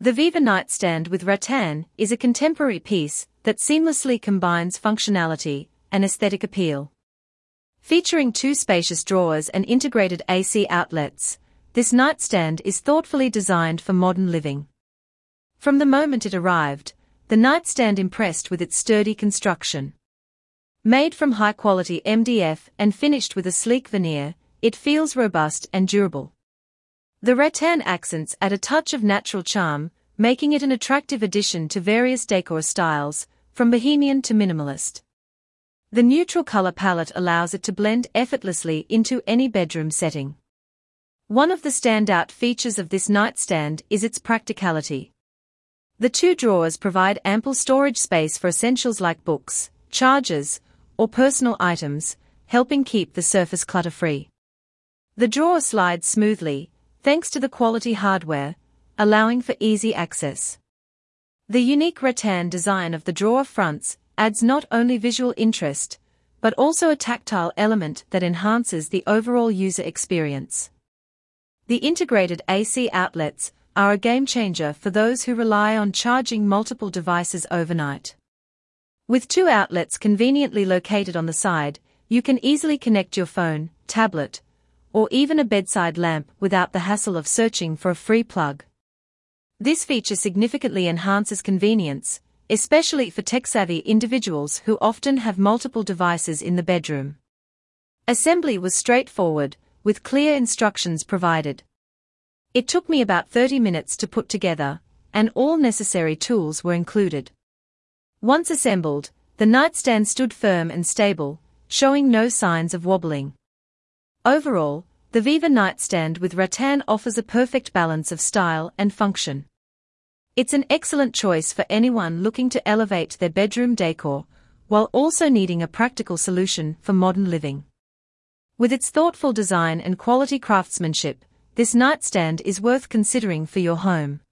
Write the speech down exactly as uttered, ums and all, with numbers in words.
The Viva Nightstand with Rattan is a contemporary piece that seamlessly combines functionality and aesthetic appeal. Featuring two spacious drawers and integrated A C outlets, this nightstand is thoughtfully designed for modern living. From the moment it arrived, the nightstand impressed with its sturdy construction. Made from high-quality M D F and finished with a sleek veneer, it feels robust and durable. The rattan accents add a touch of natural charm, making it an attractive addition to various decor styles, from bohemian to minimalist. The neutral color palette allows it to blend effortlessly into any bedroom setting. One of the standout features of this nightstand is its practicality. The two drawers provide ample storage space for essentials like books, chargers, or personal items, helping keep the surface clutter-free. The drawer slides smoothly, thanks to the quality hardware, allowing for easy access. The unique rattan design of the drawer fronts adds not only visual interest, but also a tactile element that enhances the overall user experience. The integrated A C outlets are a game-changer for those who rely on charging multiple devices overnight. With two outlets conveniently located on the side, you can easily connect your phone, tablet, or even a bedside lamp without the hassle of searching for a free plug. This feature significantly enhances convenience, especially for tech-savvy individuals who often have multiple devices in the bedroom. Assembly was straightforward, with clear instructions provided. It took me about thirty minutes to put together, and all necessary tools were included. Once assembled, the nightstand stood firm and stable, showing no signs of wobbling. Overall, the Viva Nightstand with Rattan offers a perfect balance of style and function. It's an excellent choice for anyone looking to elevate their bedroom decor, while also needing a practical solution for modern living. With its thoughtful design and quality craftsmanship, this nightstand is worth considering for your home.